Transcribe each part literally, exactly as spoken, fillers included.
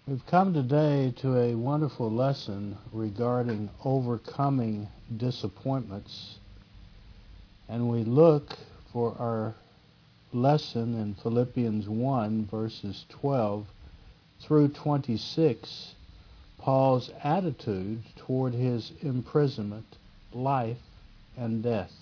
We've come today to a wonderful lesson regarding overcoming disappointments, and we look for our lesson in Philippians one, verses twelve through twenty-six, Paul's attitude toward his imprisonment, life, and death.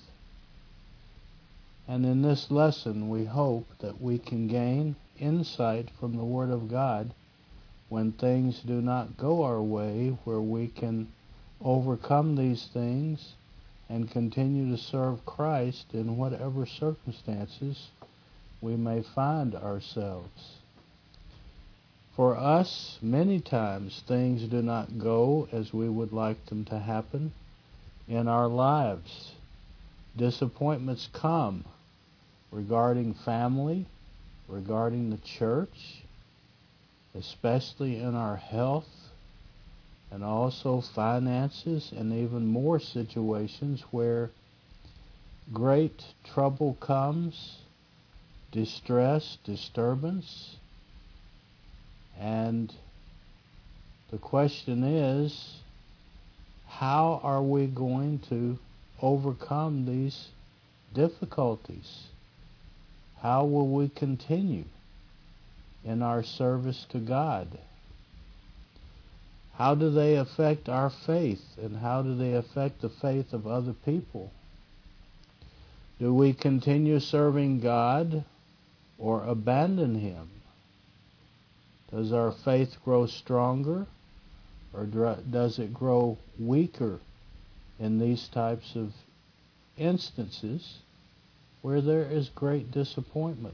And in this lesson, we hope that we can gain insight from the Word of God when things do not go our way, where we can overcome these things and continue to serve Christ in whatever circumstances we may find ourselves. For us, many times things do not go as we would like them to happen in our lives. Disappointments come regarding family, regarding the church, especially in our health, and also finances, and even more situations where great trouble comes, distress, disturbance, and the question is, how are we going to overcome these difficulties? How will we continue in our service to God? How do they affect our faith, and how do they affect the faith of other people? Do we continue serving God or abandon Him? Does our faith grow stronger, or does it grow weaker in these types of instances where there is great disappointment?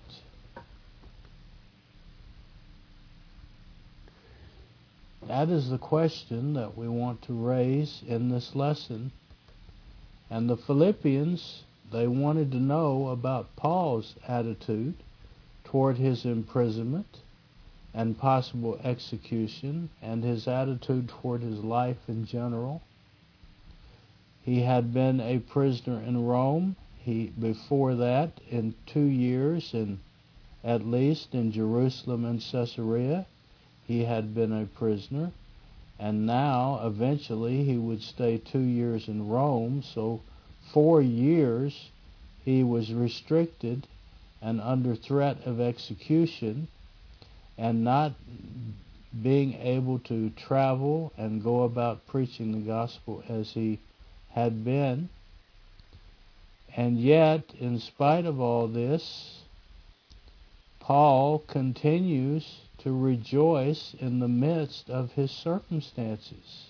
That is the question that we want to raise in this lesson. And the Philippians, they wanted to know about Paul's attitude toward his imprisonment and possible execution, and his attitude toward his life in general. He had been a prisoner in Rome. He, before that, in two years, in, at least in Jerusalem and Caesarea, he had been a prisoner, and now, eventually, he would stay two years in Rome, so four years he was restricted and under threat of execution, and not being able to travel and go about preaching the gospel as he had been. And yet, in spite of all this, Paul continues to rejoice in the midst of his circumstances.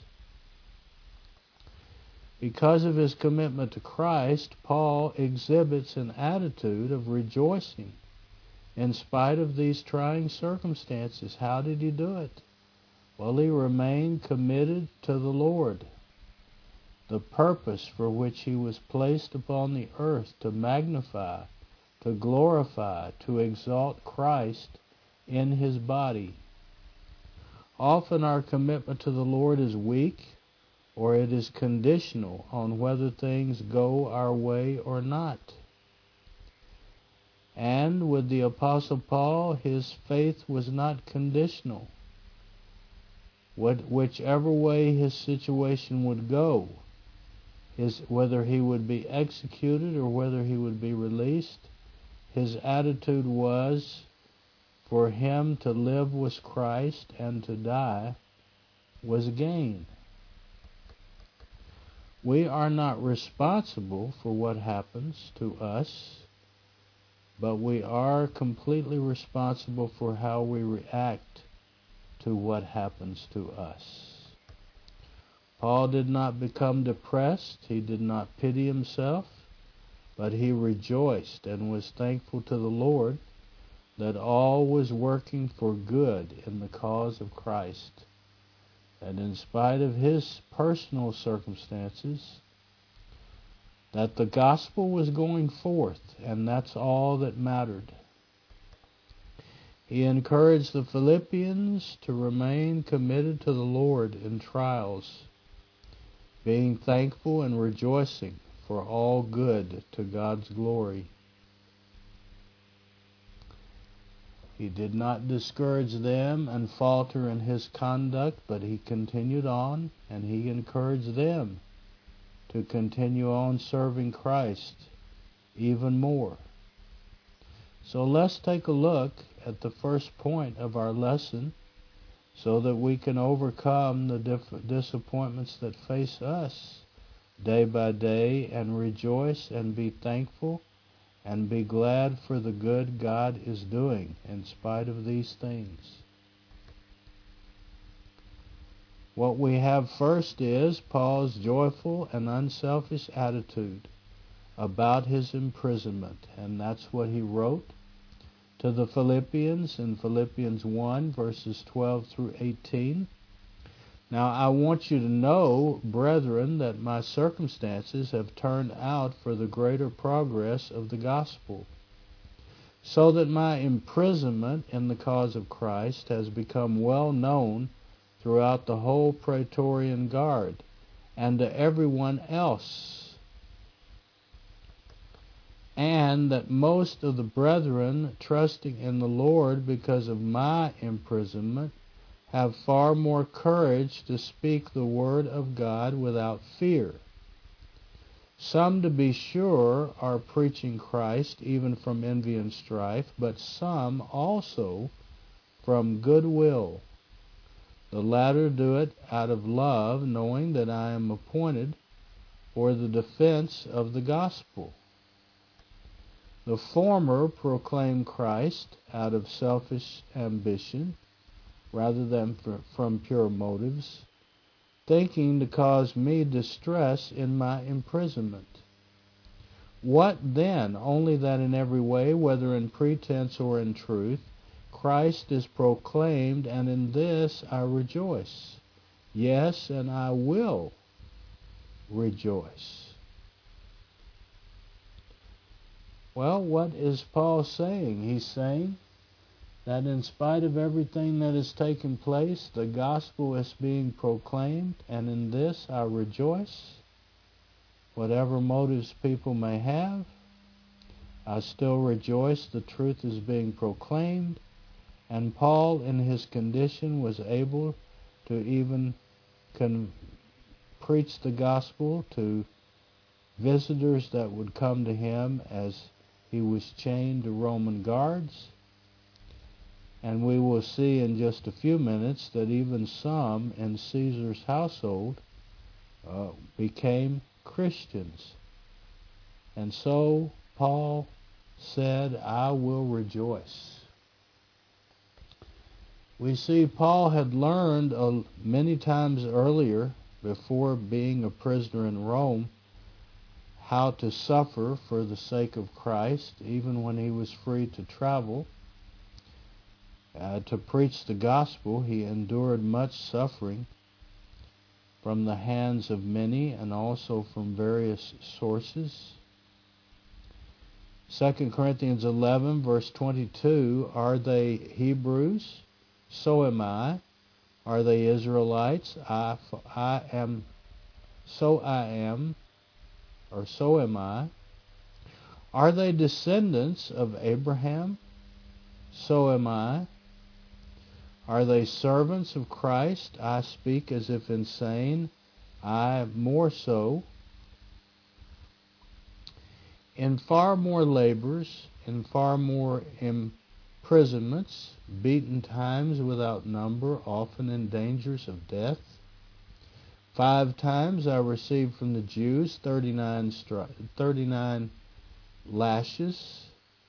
Because of his commitment to Christ, Paul exhibits an attitude of rejoicing in spite of these trying circumstances. How did he do it? Well, he remained committed to the Lord, the purpose for which he was placed upon the earth, to magnify, to glorify, to exalt Christ in his body. Often our commitment to the Lord is weak, or it is conditional on whether things go our way or not. And with the Apostle Paul, his faith was not conditional. What, whichever way his situation would go, his, whether he would be executed or whether he would be released, his attitude was, for him to live was Christ, and to die was gain. We are not responsible for what happens to us, but we are completely responsible for how we react to what happens to us. Paul did not become depressed. He did not pity himself, but he rejoiced and was thankful to the Lord that all was working for good in the cause of Christ. And in spite of his personal circumstances, that the gospel was going forth, and that's all that mattered. He encouraged the Philippians to remain committed to the Lord in trials, being thankful and rejoicing for all good to God's glory. He did not discourage them and falter in his conduct, but he continued on, and he encouraged them to continue on serving Christ even more. So let's take a look at the first point of our lesson so that we can overcome the diff- disappointments that face us day by day and rejoice and be thankful and be glad for the good God is doing in spite of these things. What we have first is Paul's joyful and unselfish attitude about his imprisonment, and that's what he wrote to the Philippians in Philippians one, verses twelve through eighteen. Now I want you to know, brethren, that my circumstances have turned out for the greater progress of the gospel, so that my imprisonment in the cause of Christ has become well known throughout the whole Praetorian Guard, and to everyone else, and that most of the brethren, trusting in the Lord because of my imprisonment, have far more courage to speak the word of God without fear. Some, to be sure, are preaching Christ even from envy and strife, but some also from good will. The latter do it out of love, knowing that I am appointed for the defense of the gospel. The former proclaim Christ out of selfish ambition, rather than for, from pure motives, thinking to cause me distress in my imprisonment. What then? Only that in every way, whether in pretense or in truth, Christ is proclaimed, and in this I rejoice. Yes, and I will rejoice. Well, what is Paul saying? He's saying that in spite of everything that has taken place, the gospel is being proclaimed, and in this I rejoice. Whatever motives people may have, I still rejoice the truth is being proclaimed, and Paul in his condition was able to even con- preach the gospel to visitors that would come to him as he was chained to Roman guards. And we will see in just a few minutes that even some in Caesar's household uh, became Christians. And so Paul said, I will rejoice. We see Paul had learned uh, many times earlier, before being a prisoner in Rome, how to suffer for the sake of Christ, even when he was free to travel. Uh, to preach the gospel, he endured much suffering from the hands of many and also from various sources. Second Corinthians eleven, verse twenty-two, are they Hebrews? So am I. Are they Israelites? I, I am, so I am, or so am I. Are they descendants of Abraham? So am I. Are they servants of Christ? I speak as if insane. I more so. In far more labors, in far more imprisonments, beaten times without number, often in dangers of death. Five times I received from the Jews thirty-nine, stri- thirty-nine lashes.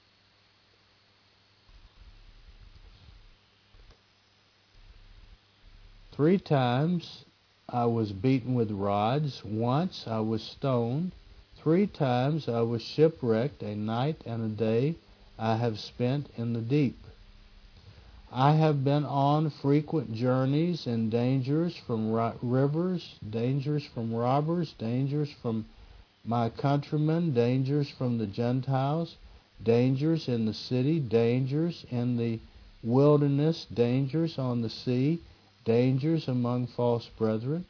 Three times I was beaten with rods. Once I was stoned. Three times I was shipwrecked. A night and a day I have spent in the deep. I have been on frequent journeys and dangers from ro- rivers, dangers from robbers, dangers from my countrymen, dangers from the Gentiles, dangers in the city, dangers in the wilderness, dangers on the sea, dangers among false brethren.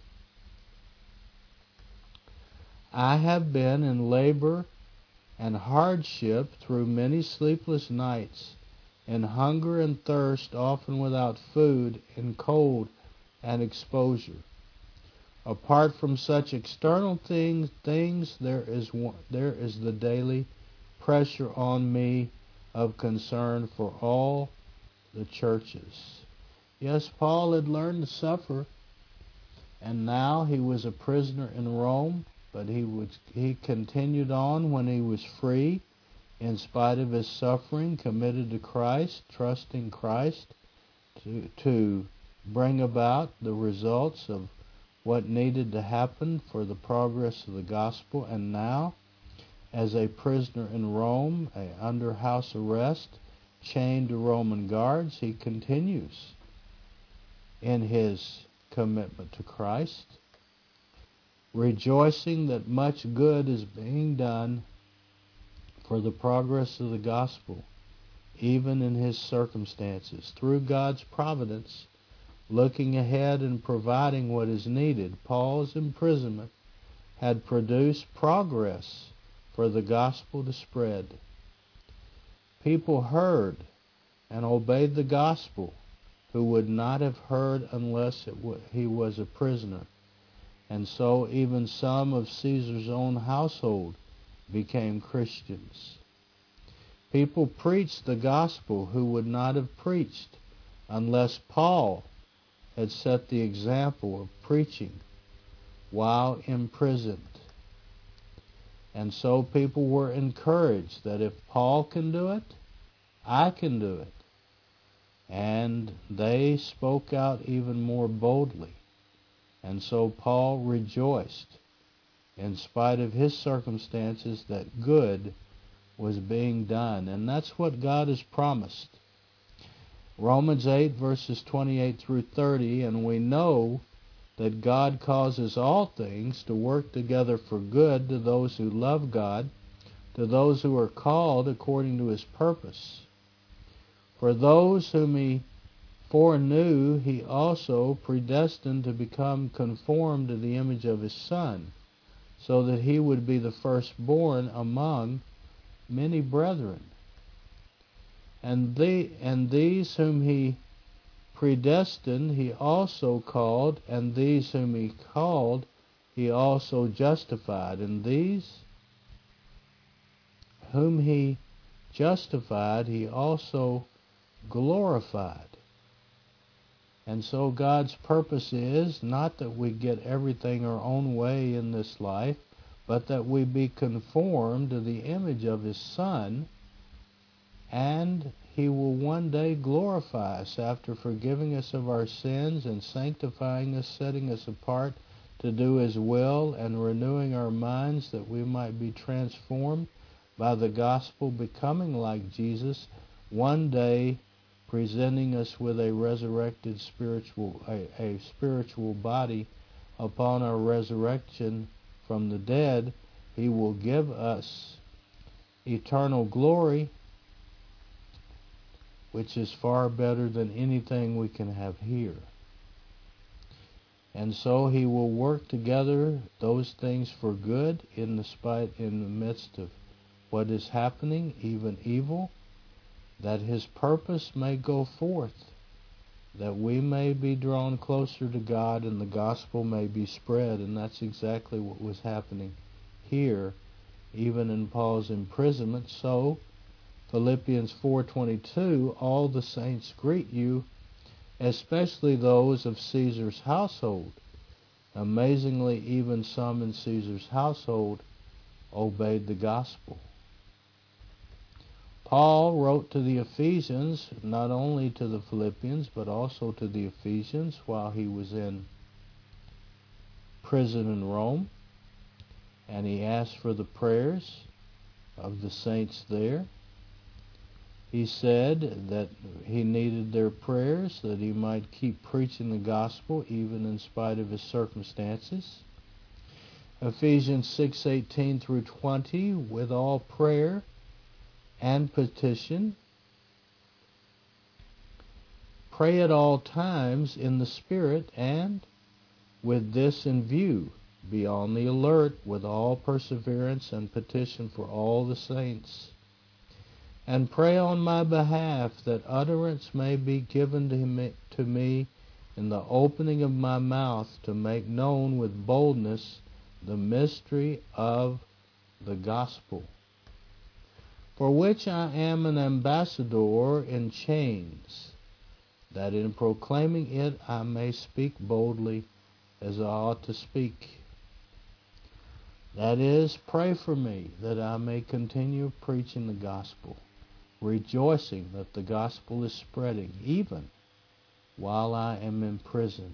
I have been in labor and hardship through many sleepless nights, in hunger and thirst, often without food, in cold and exposure. Apart from such external things, things there is one, there is the daily pressure on me of concern for all the churches. Yes, Paul had learned to suffer, and now he was a prisoner in Rome, but he was, he continued on when he was free, in spite of his suffering, committed to Christ, trusting Christ to, to bring about the results of what needed to happen for the progress of the gospel. And now, as a prisoner in Rome, a, under house arrest, chained to Roman guards, he continues in his commitment to Christ, rejoicing that much good is being done for the progress of the gospel, even in his circumstances. Through God's providence, looking ahead and providing what is needed, Paul's imprisonment had produced progress for the gospel to spread. People heard and obeyed the gospel who would not have heard unless it w- he was a prisoner. And so even some of Caesar's own household became Christians. People preached the gospel who would not have preached unless Paul had set the example of preaching while imprisoned. And so people were encouraged that if Paul can do it, I can do it. And they spoke out even more boldly. And so Paul rejoiced, in spite of his circumstances, that good was being done. And that's what God has promised. Romans eight, verses twenty-eight through thirty, and we know that God causes all things to work together for good to those who love God, to those who are called according to his purpose. For those whom he foreknew, he also predestined to become conformed to the image of his Son, so that he would be the firstborn among many brethren. And, the, and these whom he predestined, he also called, and these whom he called, he also justified, and these whom he justified, he also glorified. And so God's purpose is not that we get everything our own way in this life, but that we be conformed to the image of his Son, and he will one day glorify us after forgiving us of our sins and sanctifying us, setting us apart to do his will, and renewing our minds that we might be transformed by the gospel, becoming like Jesus, one day presenting us with a resurrected spiritual, a, a spiritual body. Upon our resurrection from the dead, he will give us eternal glory, which is far better than anything we can have here. And so he will work together those things for good in the spite, in the midst of what is happening, even evil, that his purpose may go forth, that we may be drawn closer to God and the gospel may be spread. And that's exactly what was happening here, even in Paul's imprisonment. So, Philippians four twenty-two, all the saints greet you, especially those of Caesar's household. Amazingly, even some in Caesar's household obeyed the gospel. Paul wrote to the Ephesians, not only to the Philippians, but also to the Ephesians while he was in prison in Rome. And he asked for the prayers of the saints there. He said that he needed their prayers, that he might keep preaching the gospel even in spite of his circumstances. Ephesians six eighteen through twenty, with all prayer and petition, pray at all times in the Spirit, and with this in view, be on the alert with all perseverance and petition for all the saints, and pray on my behalf that utterance may be given to me, to me in the opening of my mouth to make known with boldness the mystery of the gospel, for which I am an ambassador in chains, that in proclaiming it I may speak boldly as I ought to speak. That is, pray for me that I may continue preaching the gospel, rejoicing that the gospel is spreading, even while I am imprisoned.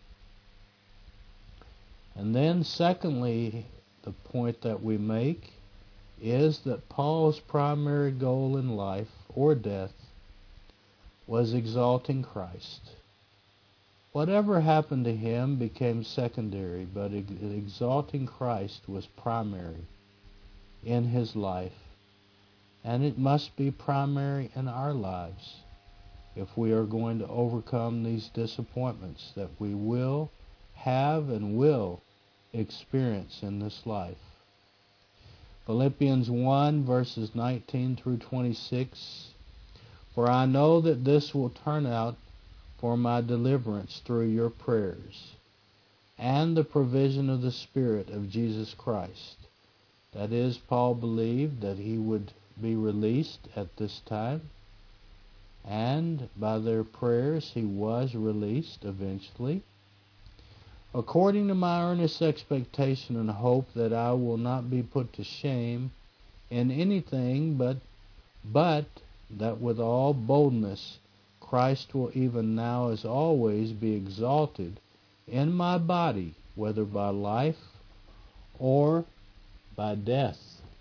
And then, secondly, the point that we make is that Paul's primary goal in life or death was exalting Christ. Whatever happened to him became secondary, but exalting Christ was primary in his life, and it must be primary in our lives if we are going to overcome these disappointments that we will have and will experience in this life. Philippians one, verses nineteen through twenty-six, for I know that this will turn out for my deliverance through your prayers and the provision of the Spirit of Jesus Christ. That is, Paul believed that he would be released at this time, and by their prayers he was released eventually, according to my earnest expectation and hope that I will not be put to shame in anything, but but that with all boldness Christ will even now as always be exalted in my body, whether by life or by death.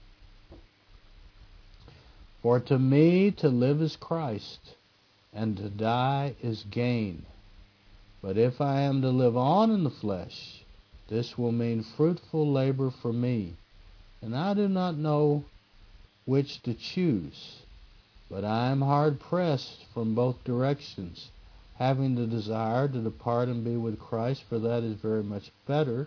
For to me to live is Christ, and to die is gain. But if I am to live on in the flesh, this will mean fruitful labor for me, and I do not know which to choose. But I am hard-pressed from both directions, having the desire to depart and be with Christ, for that is very much better.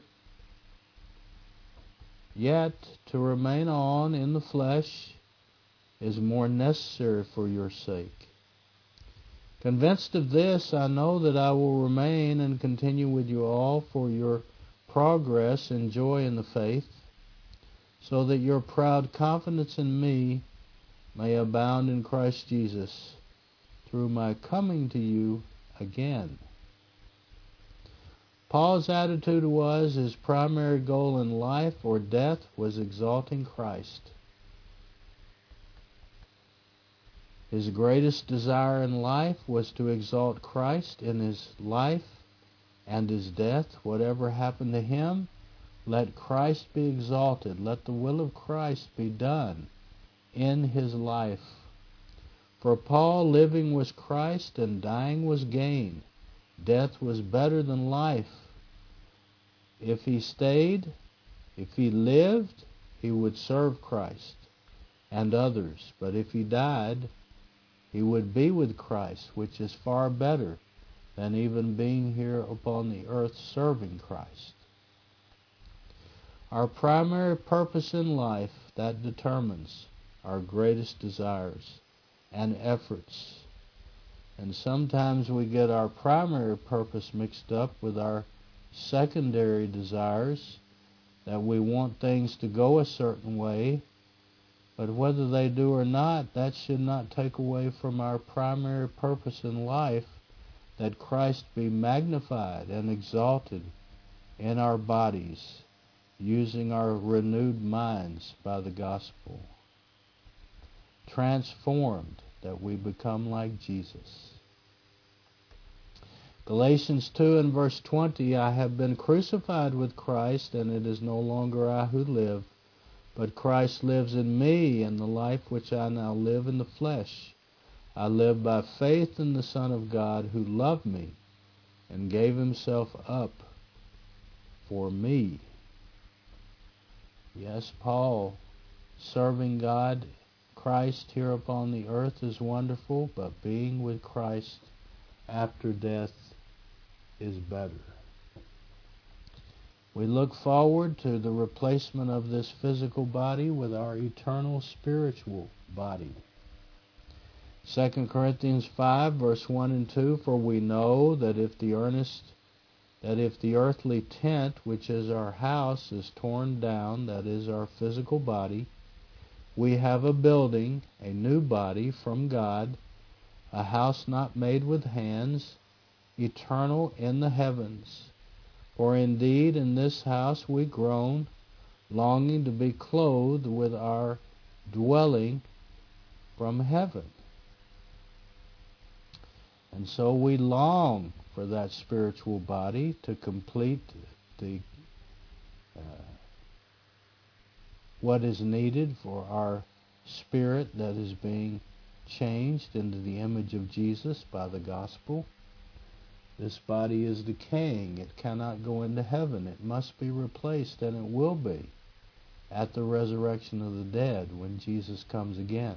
Yet to remain on in the flesh is more necessary for your sake. Convinced of this, I know that I will remain and continue with you all for your progress and joy in the faith, so that your proud confidence in me may abound in Christ Jesus through my coming to you again. Paul's attitude was his primary goal in life or death was exalting Christ. His greatest desire in life was to exalt Christ in his life and his death. Whatever happened to him, let Christ be exalted. Let the will of Christ be done in his life. For Paul, living was Christ and dying was gain. Death was better than life. If he stayed, if he lived, he would serve Christ and others. But if he died, he would be with Christ, which is far better than even being here upon the earth serving Christ. Our primary purpose in life, that determines our greatest desires and efforts. And sometimes we get our primary purpose mixed up with our secondary desires, that we want things to go a certain way, but whether they do or not, that should not take away from our primary purpose in life, that Christ be magnified and exalted in our bodies, using our renewed minds by the gospel. Transformed, that we become like Jesus. Galatians two and verse twenty, I have been crucified with Christ, and it is no longer I who live, but Christ lives in me, and the life which I now live in the flesh, I live by faith in the Son of God who loved me and gave himself up for me. Yes, Paul, serving God, Christ here upon the earth is wonderful, but being with Christ after death is better. We look forward to the replacement of this physical body with our eternal spiritual body. Second Corinthians five, verse one and two, for we know that if the earnest that if the earthly tent, which is our house, is torn down, that is our physical body, we have a building, a new body from God, a house not made with hands, eternal in the heavens. For indeed in this house we groan, longing to be clothed with our dwelling from heaven. And so we long for that spiritual body to complete the uh, what is needed for our spirit that is being changed into the image of Jesus by the gospel. This body is decaying. It cannot go into heaven. It must be replaced, and it will be at the resurrection of the dead when Jesus comes again.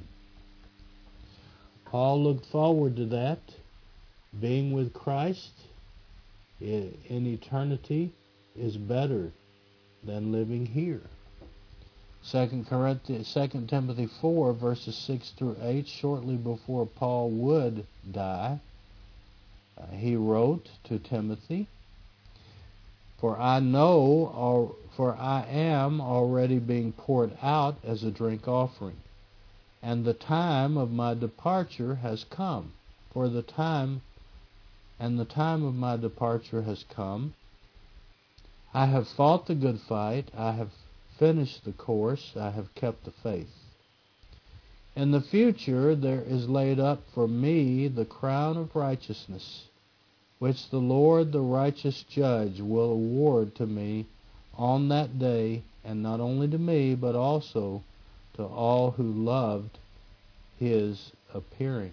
Paul looked forward to that. Being with Christ in eternity is better than living here. Second Corinthians, Second Timothy four, verses six through eight, shortly before Paul would die, uh, he wrote to Timothy, For I know, or, for I am already being poured out as a drink offering, and the time of my departure has come. For the time And the time of my departure has come. I have fought the good fight. I have finished the course. I have kept the faith. In the future there is laid up for me the crown of righteousness, which the Lord, the righteous judge, will award to me on that day, and not only to me, but also to all who loved his appearing.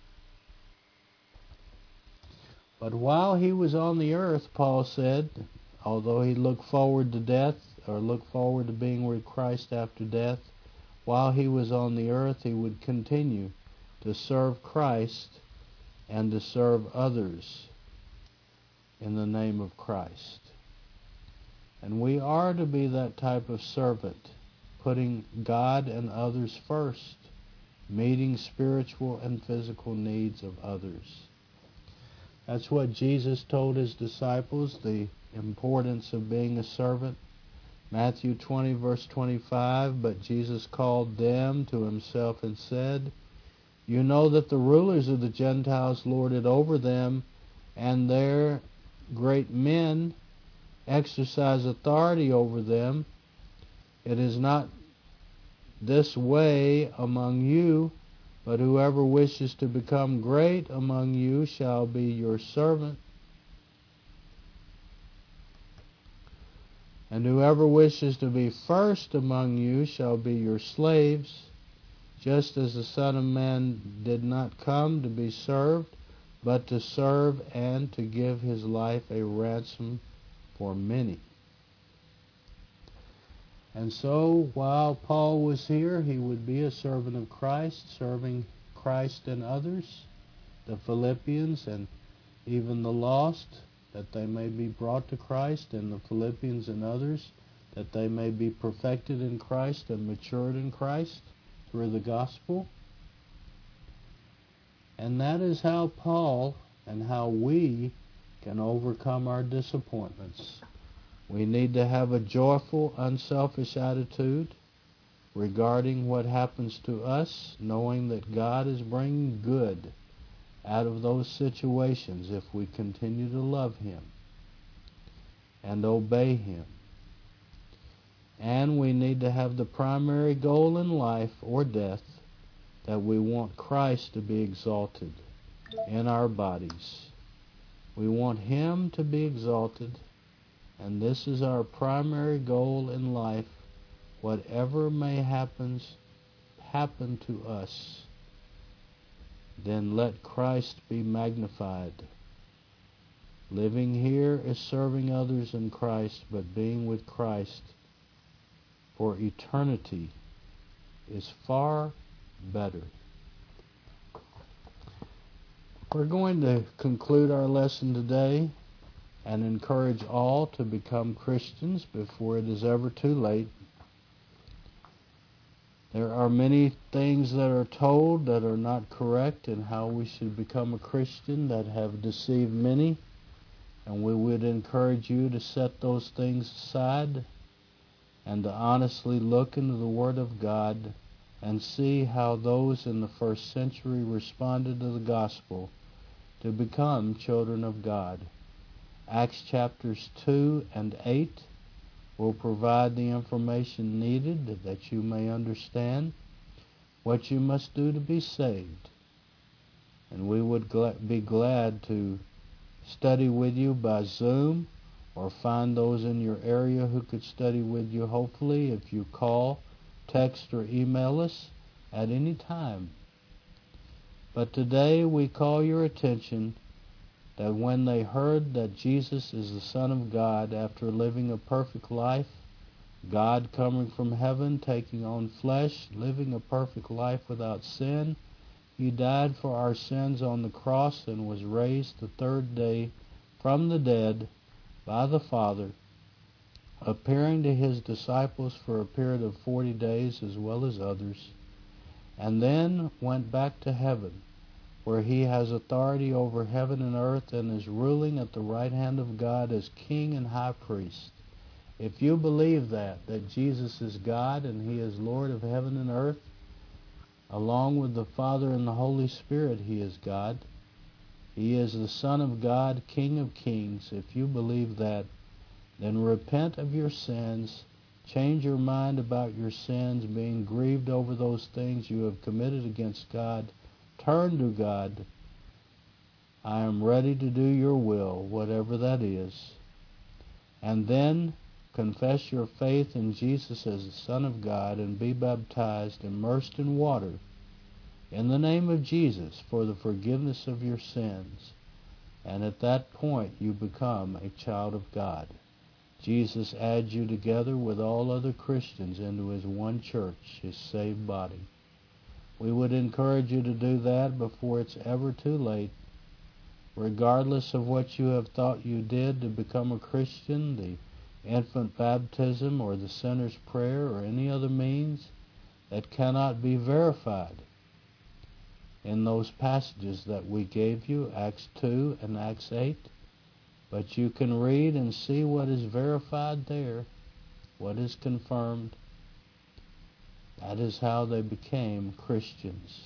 But while he was on the earth, Paul said, although he looked forward to death, or looked forward to being with Christ after death, while he was on the earth, he would continue to serve Christ and to serve others in the name of Christ. And we are to be that type of servant, putting God and others first, meeting spiritual and physical needs of others. That's what Jesus told his disciples, the importance of being a servant. Matthew twenty, verse twenty-five, but Jesus called them to himself and said, You know that the rulers of the Gentiles lord it over them, and their great men exercise authority over them. It is not this way among you, but whoever wishes to become great among you shall be your servant. And whoever wishes to be first among you shall be your slaves, just as the Son of Man did not come to be served, but to serve and to give his life a ransom for many. And so, while Paul was here, he would be a servant of Christ, serving Christ and others, the Philippians and even the lost, that they may be brought to Christ, and the Philippians and others, that they may be perfected in Christ and matured in Christ through the gospel. And that is how Paul and how we can overcome our disappointments. We need to have a joyful, unselfish attitude regarding what happens to us, knowing that God is bringing good out of those situations if we continue to love him and obey him. And we need to have the primary goal in life or death, that we want Christ to be exalted in our bodies. We want him to be exalted, and this is our primary goal in life. Whatever may happens, happen to us, then let Christ be magnified. Living here is serving others in Christ, but being with Christ for eternity is far better. We're going to conclude our lesson today and encourage all to become Christians before it is ever too late. There are many things that are told that are not correct in how we should become a Christian that have deceived many, and we would encourage you to set those things aside and to honestly look into the Word of God and see how those in the first century responded to the gospel to become children of God. Acts chapters two and eight will provide the information needed that you may understand what you must do to be saved. And we would gla- be glad to study with you by Zoom, or find those in your area who could study with you, hopefully, if you call, text, or email us at any time. But today we call your attention that when they heard that Jesus is the Son of God, after living a perfect life, God coming from heaven, taking on flesh, living a perfect life without sin, He died for our sins on the cross and was raised the third day from the dead by the Father, appearing to His disciples for a period of forty days as well as others, and then went back to heaven, where He has authority over heaven and earth and is ruling at the right hand of God as King and High Priest. If you believe that, that Jesus is God and He is Lord of heaven and earth, along with the Father and the Holy Spirit, He is God. He is the Son of God, King of kings. If you believe that, then repent of your sins, change your mind about your sins, being grieved over those things you have committed against God. Turn to God. I am ready to do your will, whatever that is. And then confess your faith in Jesus as the Son of God and be baptized, immersed in water, in the name of Jesus for the forgiveness of your sins. And at that point you become a child of God. Jesus adds you together with all other Christians into His one church, His saved body. We would encourage you to do that before it's ever too late. Regardless of what you have thought you did to become a Christian, the infant baptism or the sinner's prayer or any other means that cannot be verified in those passages that we gave you, Acts two and Acts eight. But you can read and see what is verified there, what is confirmed. That is how they became Christians.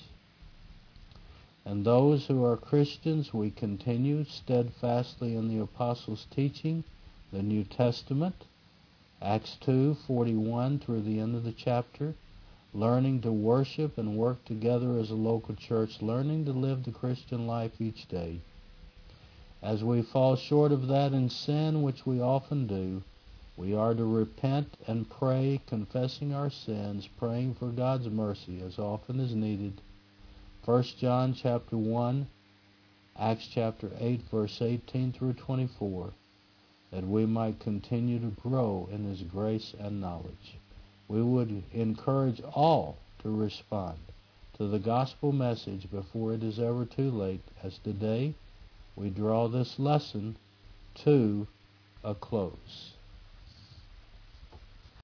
And those who are Christians, we continue steadfastly in the Apostles' teaching, the New Testament, Acts two forty-one through the end of the chapter, learning to worship and work together as a local church, learning to live the Christian life each day. As we fall short of that in sin, which we often do, we are to repent and pray, confessing our sins, praying for God's mercy as often as needed. First John chapter one, Acts chapter eight, verse eighteen through twenty-four, that we might continue to grow in His grace and knowledge. We would encourage all to respond to the gospel message before it is ever too late, as today we draw this lesson to a close.